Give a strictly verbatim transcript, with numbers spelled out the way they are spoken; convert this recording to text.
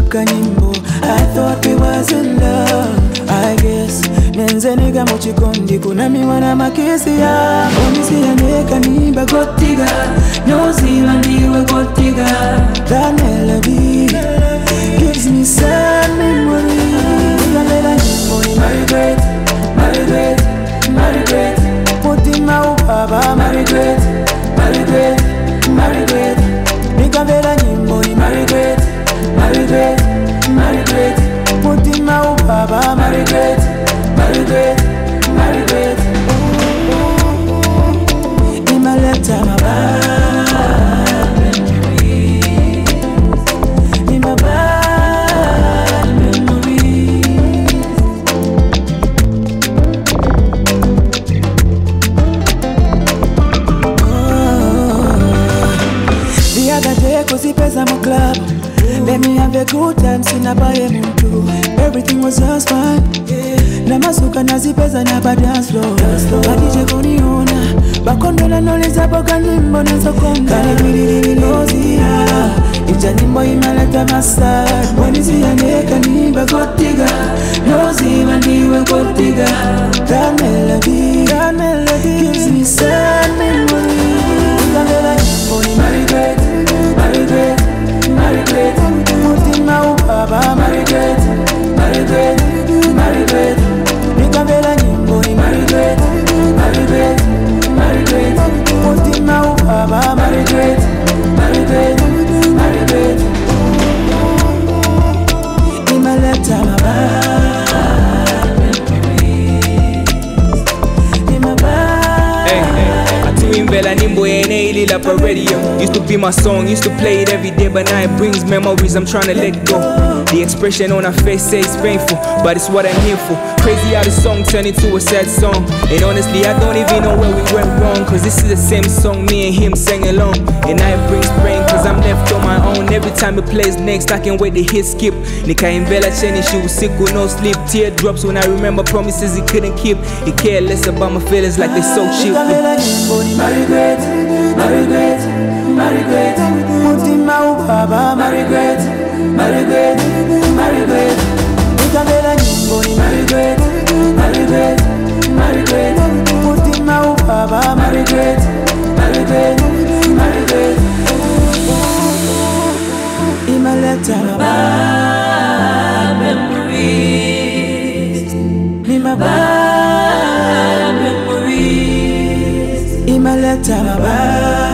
kanyimbo. I thought we was in love, I guess. Nenze niga mochikondi kuna miwana makesi ya Onisi ya neka nimba gotiga Nozi wandiwe gotiga That melody gives me sad memories. Nikamela nyimbo ni Margaret, Margaret, Margaret. Mutima ubaba Margaret, Margaret, Margaret. Nikamela nyimbo ni Margaret, Margaret, Margaret. Mutima ubaba Margaret, Margaret, Margaret. In my lifetime, my bad memories. In my bad memories. Oh. The other day, cause it pesa my club. Let me have a good time, sinabaye muntu. Everything was just fine. Na masuka nazipeza na ba dance floor. Badije kuniona bakondo na noleza boga nyimbo nazokonga. Kanibiriri nozia ija nyimbo imaleta masad. Mwenizi ya neka nimba gotiga Nozi wandiwe gotiga. That melody, that melody gives me sad memories. Nikamela nyimbo ni Margaret, Margaret, Margaret. Mutima ubaba Margaret, Margaret, Margaret. Nikamela nyimbo ni Margaret, Margaret, Margaret. Mutima ubaba Margaret, Margaret, Margaret. Imaleta mabaya memories. Imabaya. Hey, hey. Atuimbela nimbo ene ilila pa radio. Used to be my song, used to play it every day, but now it brings memories I'm trying to let go. The expression on her face says painful, but it's what I'm here for. Crazy how the song turned into a sad song. And honestly, I don't even know where we went wrong, cause this is the same song me and him sang along. And now it brings pain cause I'm left on my own. Every time it plays next, I can't wait to hit skip. Nika Invela Cheni, she was sick with no sleep. Teardrops when I remember promises he couldn't keep. He cared less about my feelings like they so cheap. Margaret, Margaret, Margaret. Mutima ubaba Margaret, Margaret, Margaret. Nikamela nyimbo ni Margaret, Margaret, Margaret. Mutima ubaba Margaret, Margaret, Margaret. Imaleta bad memories. Ni my bad memories. Imaleta bad